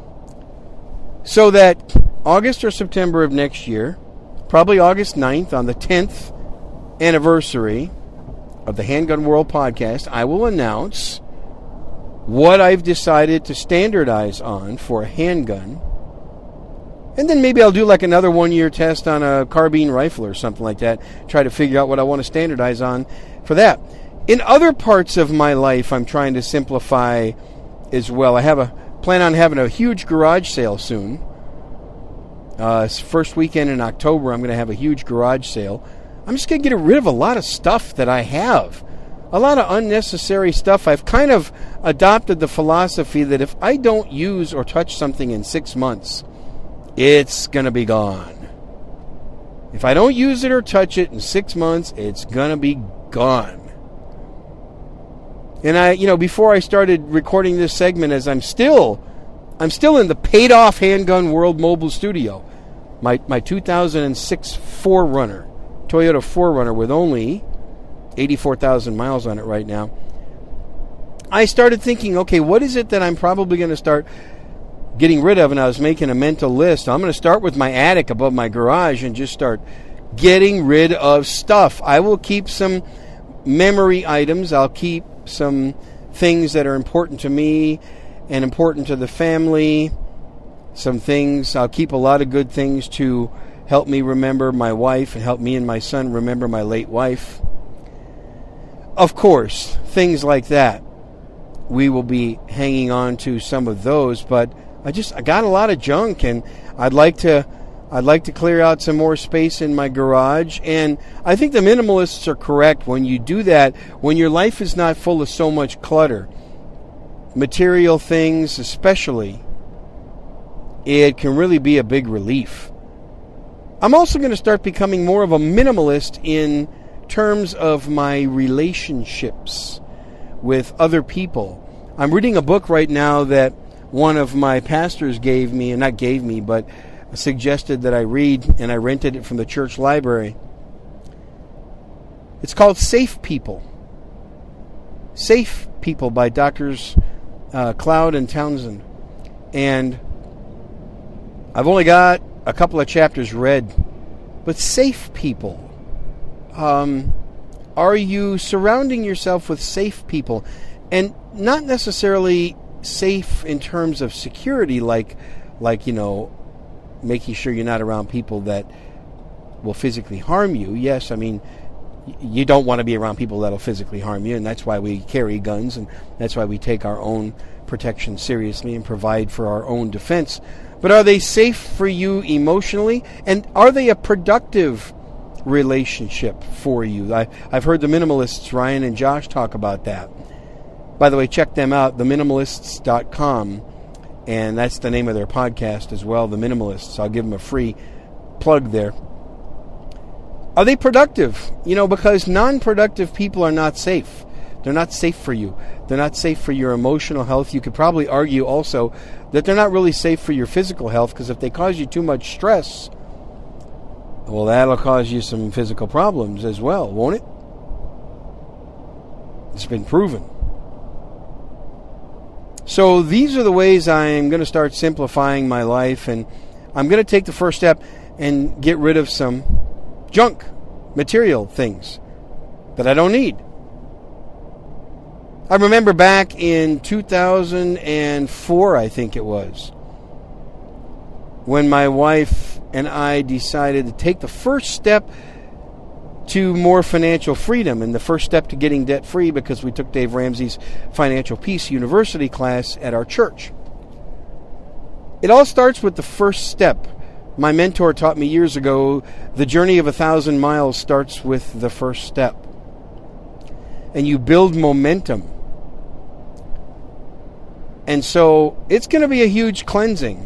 So that August or September of next year, probably August ninth, on the tenth anniversary of the Handgun World podcast, I will announce what I've decided to standardize on for a handgun. And then maybe I'll do like another one-year test on a carbine rifle or something like that. Try to figure out what I want to standardize on for that. In other parts of my life, I'm trying to simplify as well. I have a plan on having a huge garage sale soon. Uh, first weekend in October, I'm going to have a huge garage sale. I'm just going to get rid of a lot of stuff that I have. A lot of unnecessary stuff. I've kind of adopted the philosophy that if I don't use or touch something in six months, it's going to be gone. If I don't use it or touch it in six months, it's going to be gone. And I, you know, before I started recording this segment, as I'm still, I'm still in the paid-off Handgun World Mobile Studio, my my two thousand six four runner, Toyota four runner with only eighty-four thousand miles on it right now. I started thinking, okay, what is it that I'm probably going to start getting rid of? And I was making a mental list. I'm going to start with my attic above my garage and just start getting rid of stuff. I will keep some memory items. I'll keep some things that are important to me and important to the family. Some things, I'll keep a lot of good things to help me remember my wife and help me and my son remember my late wife. Of course, things like that. We will be hanging on to some of those, but I just, I got a lot of junk, and I'd like to I'd like to clear out some more space in my garage. And I think the minimalists are correct. When you do that, when your life is not full of so much clutter, material things especially, it can really be a big relief. I'm also going to start becoming more of a minimalist in terms of my relationships with other people. I'm reading a book right now that one of my pastors gave me, and not gave me, but suggested that I read, and I rented it from the church library. It's called Safe People. Safe People by Doctors uh, Cloud and Townsend. And I've only got a couple of chapters read. But safe people. Um, are you surrounding yourself with safe people? And not necessarily safe in terms of security, like, like you know, making sure you're not around people that will physically harm you. Yes, I mean, you don't want to be around people that will physically harm you, and that's why we carry guns, and that's why we take our own protection seriously and provide for our own defense. But are they safe for you emotionally? And are they a productive relationship for you? I, I've heard the minimalists, Ryan and Josh, talk about that. By the way, check them out, the minimalists dot com. And that's the name of their podcast as well, The Minimalists. I'll give them a free plug there. Are they productive? You know, because non-productive people are not safe. They're not safe for you. They're not safe for your emotional health. You could probably argue also that they're not really safe for your physical health, because if they cause you too much stress, well, that'll cause you some physical problems as well, won't it? It's been proven. So these are the ways I'm going to start simplifying my life, and I'm going to take the first step and get rid of some junk, material things that I don't need. I remember back in two thousand four, I think it was, when my wife and I decided to take the first step to more financial freedom and the first step to getting debt-free, because we took Dave Ramsey's Financial Peace University class at our church. It all starts with the first step. My mentor taught me years ago, the journey of a thousand miles starts with the first step. And you build momentum. And so it's going to be a huge cleansing,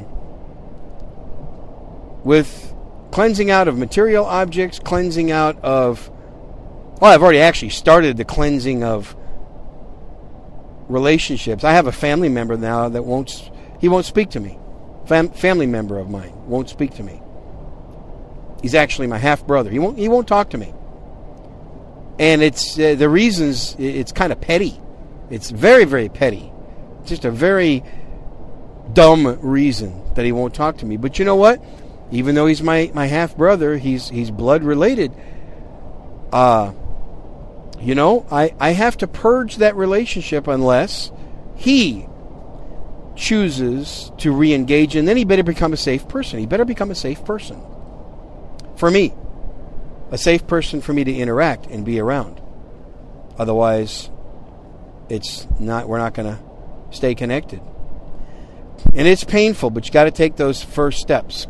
with cleansing out of material objects, cleansing out of, well, I've already actually started the cleansing of relationships. I have a family member now that won't, he won't speak to me. Fam- family member of mine won't speak to me. He's actually my half brother. He won't, he won't talk to me. And it's, uh, the reasons, it's kind of petty. It's very, very petty. It's just a very dumb reason that he won't talk to me. But you know what? Even though he's my, my half-brother, he's he's blood-related, uh, you know, I, I have to purge that relationship unless he chooses to re-engage, and then he better become a safe person. He better become a safe person. For me. A safe person for me to interact and be around. Otherwise, it's not, we're not going to stay connected. And it's painful, but you got to take those first steps.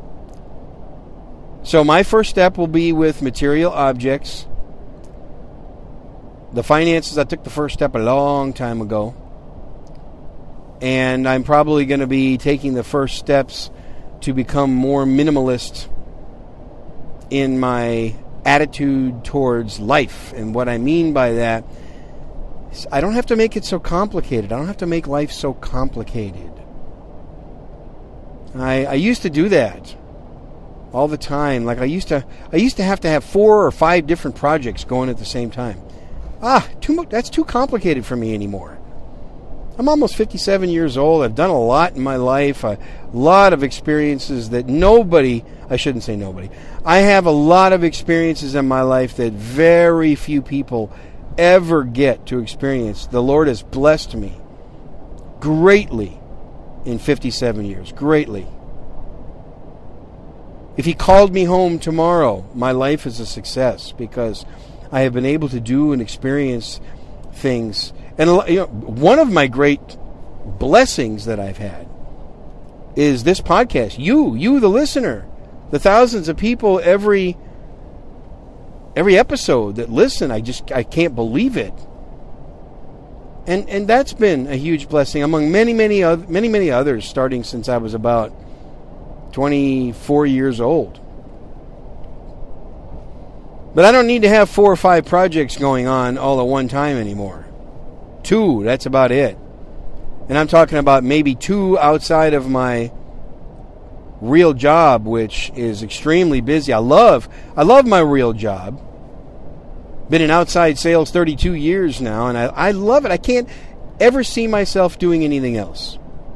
So my first step will be with material objects. The finances, I took the first step a long time ago. And I'm probably going to be taking the first steps to become more minimalist in my attitude towards life. And what I mean by that is I don't have to make it so complicated. I don't have to make life so complicated. I, I used to do that all the time. Like I used to, I used to have to have four or five different projects going at the same time. Ah, too much. That's too complicated for me anymore. I'm almost fifty-seven years old. I've done a lot in my life. A lot of experiences that nobody, I shouldn't say nobody. I have a lot of experiences in my life that very few people ever get to experience. The Lord has blessed me greatly in fifty-seven years. Greatly. If He called me home tomorrow, my life is a success because I have been able to do and experience things. And you know, one of my great blessings that I've had is this podcast. You, you the listener, the thousands of people every every episode that listen. I just I can't believe it. And and that's been a huge blessing among many many other, many many others, starting since I was about twenty-four years old. But I don't need to have four or five projects going on all at one time anymore. Two, that's about it. And I'm talking about maybe two outside of my real job, which is extremely busy. I love, I love my real job. Been in outside sales thirty-two years now, and I, I love it. I can't ever see myself doing anything else.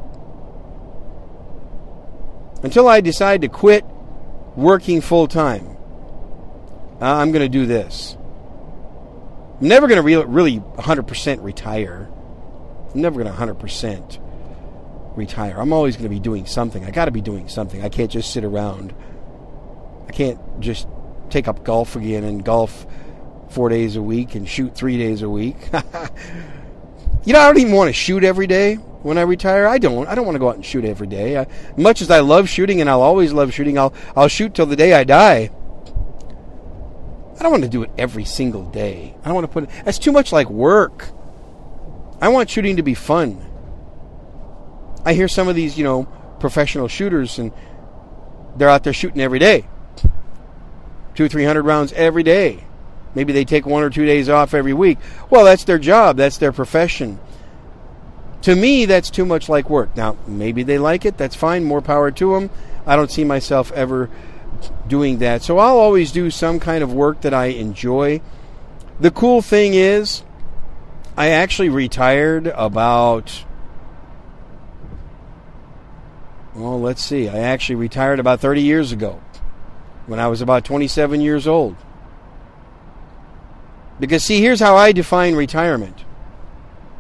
Until I decide to quit working full-time, I'm going to do this. I'm never going to re- really one hundred percent retire. I'm never going to one hundred percent retire. I'm always going to be doing something. I got to be doing something. I can't just sit around. I can't just take up golf again and golf four days a week and shoot three days a week. You know, I don't even want to shoot every day when I retire. I don't. I don't want to go out and shoot every day. I, much as I love shooting, and I'll always love shooting, I'll I'll shoot till the day I die. I don't want to do it every single day. I don't want to put it... That's too much like work. I want shooting to be fun. I hear some of these, you know, professional shooters, and they're out there shooting every day. Two, three hundred rounds every day. Maybe they take one or two days off every week. Well, that's their job. That's their profession. To me, that's too much like work. Now, maybe they like it. That's fine. More power to them. I don't see myself ever doing that. So I'll always do some kind of work that I enjoy. The cool thing is, I actually retired about, well, let's see. I actually retired about thirty years ago, when I was about twenty-seven years old. Because, see, here's how I define retirement.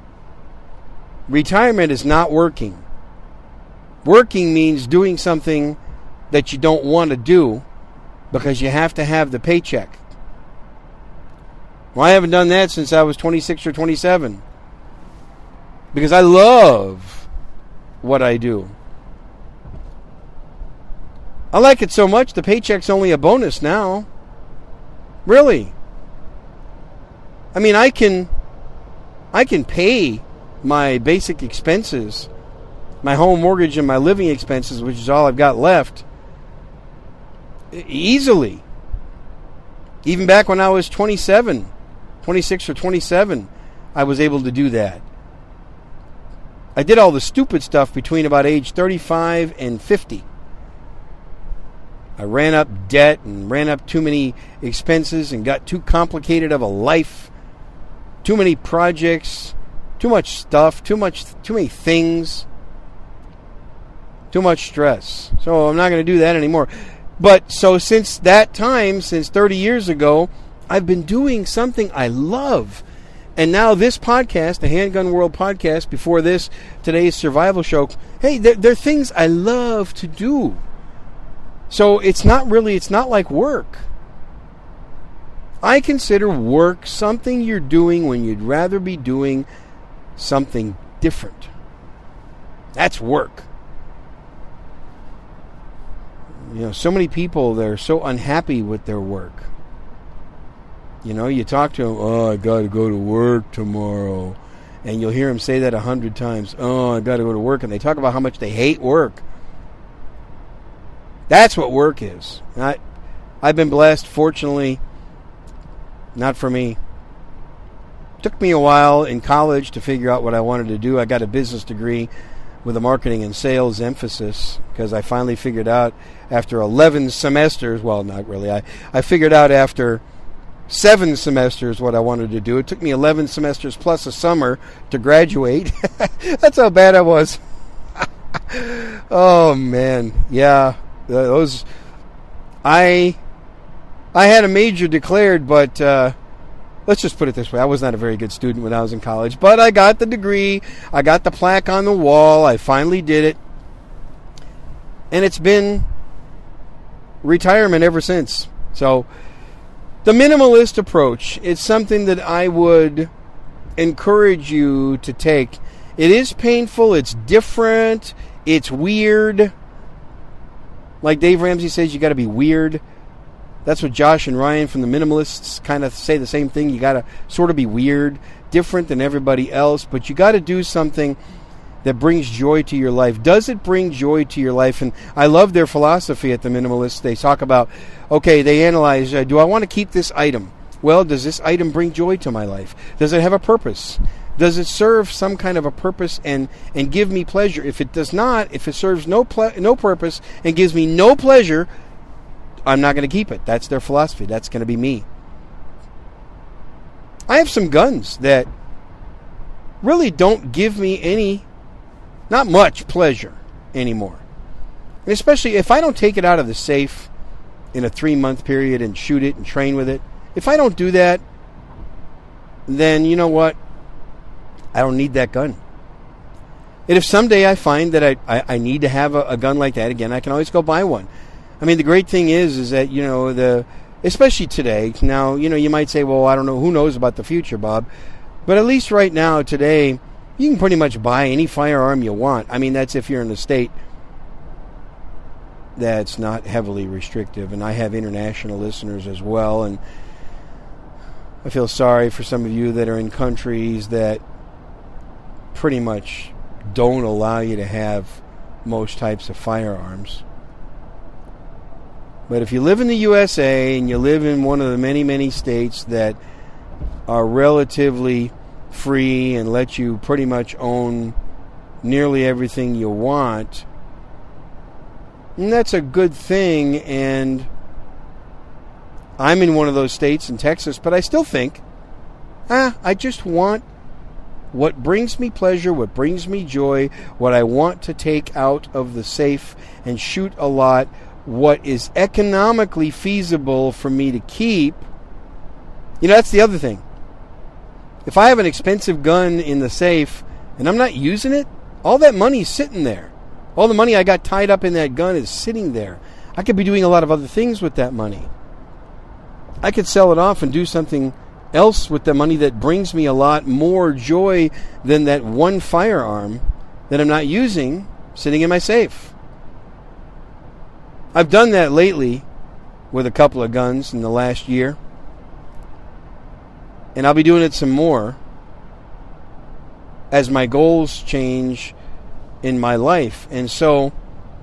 Retirement is not working. Working means doing something that you don't want to do because you have to have the paycheck. Well, I haven't done that since I was twenty-six or twenty-seven. Because I love what I do. I like it so much, the paycheck's only a bonus now. Really. I mean, I can I can pay my basic expenses, my home mortgage and my living expenses, which is all I've got left, easily. Even back when I was twenty-seven, twenty-six or twenty-seven, I was able to do that. I did all the stupid stuff between about age thirty-five and fifty. I ran up debt and ran up too many expenses and got too complicated of a life. Too many projects, too much stuff, too much, too many things, too much stress. So I'm not going to do that anymore. But so since that time, since thirty years ago, I've been doing something I love. And now this podcast, the Handgun World podcast, before this, today's survival show, hey, they're, they're things I love to do. So it's not really, it's not like work. I consider work something you're doing when you'd rather be doing something different. That's work. You know, so many people, they're so unhappy with their work. You know, you talk to them, oh, I got to go to work tomorrow. And you'll hear them say that a hundred times. Oh, I got to go to work. And they talk about how much they hate work. That's what work is. I, I've been blessed, fortunately, not for me. It took me a while in college to figure out what I wanted to do. I got a business degree with a marketing and sales emphasis because I finally figured out after eleven semesters, well, not really, I, I figured out after seven semesters what I wanted to do. It took me eleven semesters plus a summer to graduate. That's how bad I was. Oh, man. Yeah. Those, I, I had a major declared, but uh, let's just put it this way. I was not a very good student when I was in college, but I got the degree. I got the plaque on the wall. I finally did it. And it's been retirement ever since. So the minimalist approach is something that I would encourage you to take. It is painful. It's different. It's weird. Like Dave Ramsey says, you got to be weird. That's what Josh and Ryan from the Minimalists kind of say the same thing. You got to sort of be weird, different than everybody else, but you got to do something that brings joy to your life. Does it bring joy to your life? And I love their philosophy at the Minimalists. They talk about, okay, they analyze, uh, do I want to keep this item? Well, does this item bring joy to my life? Does it have a purpose? Does it serve some kind of a purpose and, and give me pleasure? If it does not, if it serves no ple- no purpose and gives me no pleasure, I'm not going to keep it. That's their philosophy. That's going to be me. I have some guns that really don't give me any, not much pleasure anymore. And especially if I don't take it out of the safe in a three-month period and shoot it and train with it. If I don't do that, then you know what? I don't need that gun. And if someday I find that I, I, I need to have a, a gun like that again, I can always go buy one. I mean, the great thing is, is that, you know, the especially today, now, you know, you might say, well, I don't know, who knows about the future, Bob? But at least right now, today, you can pretty much buy any firearm you want. I mean, that's if you're in a state that's not heavily restrictive. And I have international listeners as well. And I feel sorry for some of you that are in countries that pretty much don't allow you to have most types of firearms. But if you live in the U S A and you live in one of the many, many states that are relatively free and let you pretty much own nearly everything you want, and that's a good thing. And I'm in one of those states in Texas, but I still think, ah, I just want what brings me pleasure, what brings me joy, what I want to take out of the safe and shoot a lot, what is economically feasible for me to keep. You know, that's the other thing. If I have an expensive gun in the safe and I'm not using it, all that money's sitting there. All the money I got tied up in that gun is sitting there. I could be doing a lot of other things with that money. I could sell it off and do something else with the money that brings me a lot more joy than that one firearm that I'm not using sitting in my safe. I've done that lately with a couple of guns in the last year. And I'll be doing it some more as my goals change in my life. And so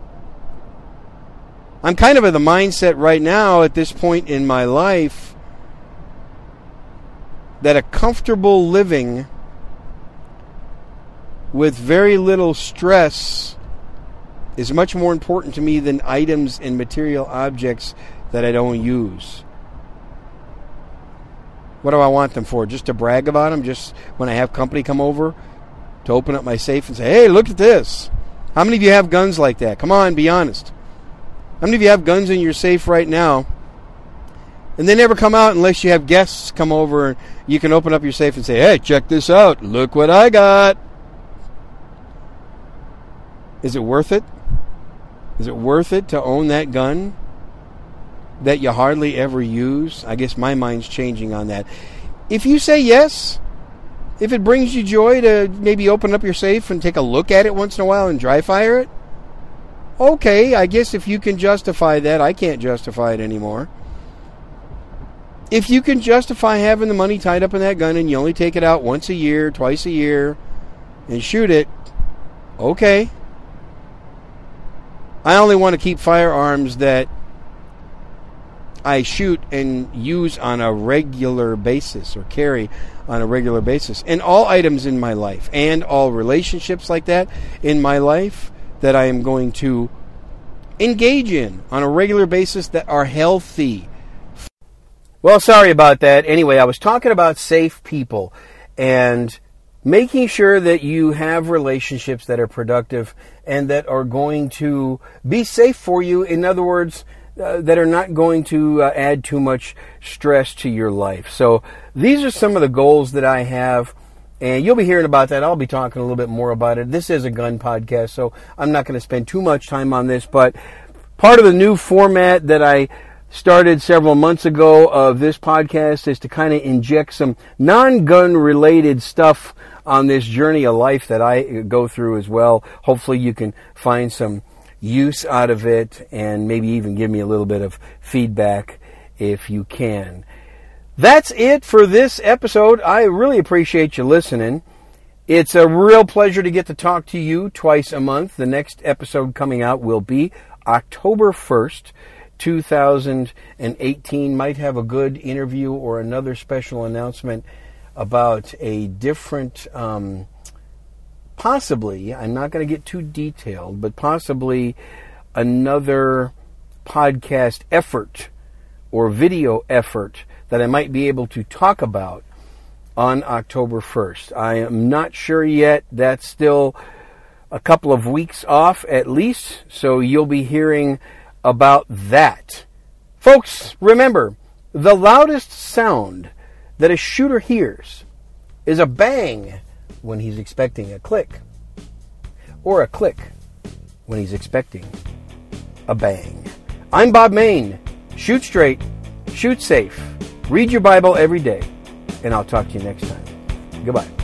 I'm kind of in the mindset right now at this point in my life that a comfortable living with very little stress is much more important to me than items and material objects that I don't use. What do I want them for? Just to brag about them? Just when I have company come over to open up my safe and say, hey, look at this. How many of you have guns like that? Come on, be honest. How many of you have guns in your safe right now? And they never come out unless you have guests come over and you can open up your safe and say, hey, check this out. Look what I got. Is it worth it? Is it worth it to own that gun that you hardly ever use? I guess my mind's changing on that. If you say yes, if it brings you joy to maybe open up your safe and take a look at it once in a while and dry fire it, okay, I guess if you can justify that, I can't justify it anymore. If you can justify having the money tied up in that gun and you only take it out once a year, twice a year, and shoot it, okay. I only want to keep firearms that I shoot and use on a regular basis or carry on a regular basis. And all items in my life and all relationships like that in my life that I am going to engage in on a regular basis that are healthy. Well, sorry about that. Anyway, I was talking about safe people and making sure that you have relationships that are productive and that are going to be safe for you. In other words, uh, that are not going to uh, add too much stress to your life. So these are some of the goals that I have, and you'll be hearing about that. I'll be talking a little bit more about it. This is a gun podcast, so I'm not going to spend too much time on this, but part of the new format that I started several months ago of this podcast is to kind of inject some non-gun related stuff on this journey of life that I go through as well. Hopefully you can find some use out of it and maybe even give me a little bit of feedback if you can. That's it for this episode. I really appreciate you listening. It's a real pleasure to get to talk to you twice a month. The next episode coming out will be October first, two thousand eighteen. Might have a good interview or another special announcement about a different, um, possibly, I'm not going to get too detailed, but possibly another podcast effort or video effort that I might be able to talk about on October first. I am not sure yet. That's still a couple of weeks off at least, so you'll be hearing about that. Folks, remember, the loudest sound that a shooter hears is a bang when he's expecting a click, or a click when he's expecting a bang. I'm Bob Mayne. Shoot straight, shoot safe, read your Bible every day, and I'll talk to you next time. Goodbye.